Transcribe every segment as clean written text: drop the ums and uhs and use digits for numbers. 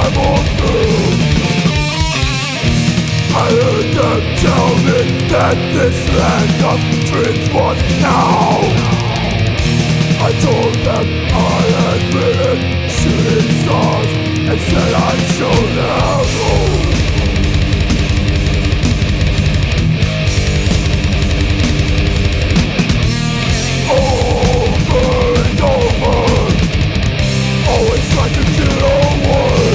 travel through. I heard them tell me that this land of dreams was now. I told them I had been shooting stars and said I'd show them. Over and over, always trying to get away.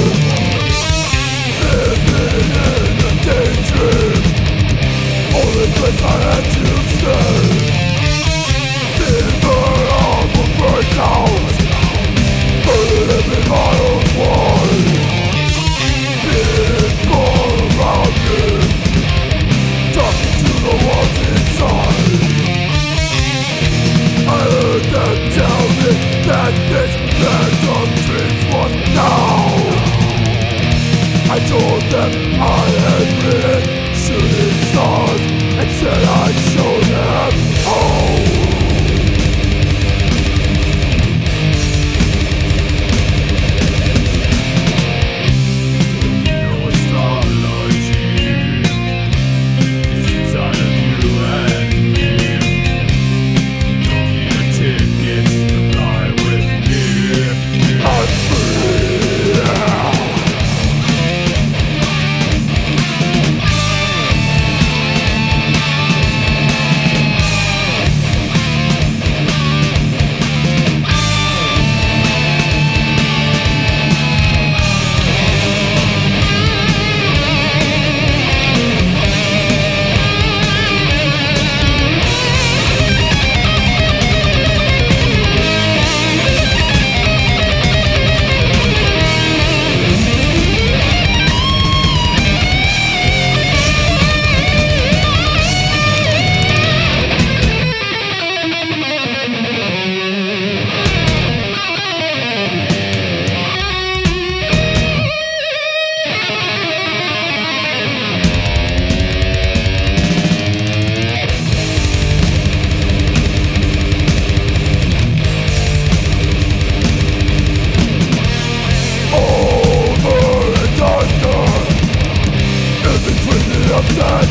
Living in a daydream, only place I had to stay. Fever of a breakout, burning every miles wide. People around me, talking to the walls inside. I heard them tell me that this land of dreams was now. I told them I had been shooting stars and said I'd show them home. Upside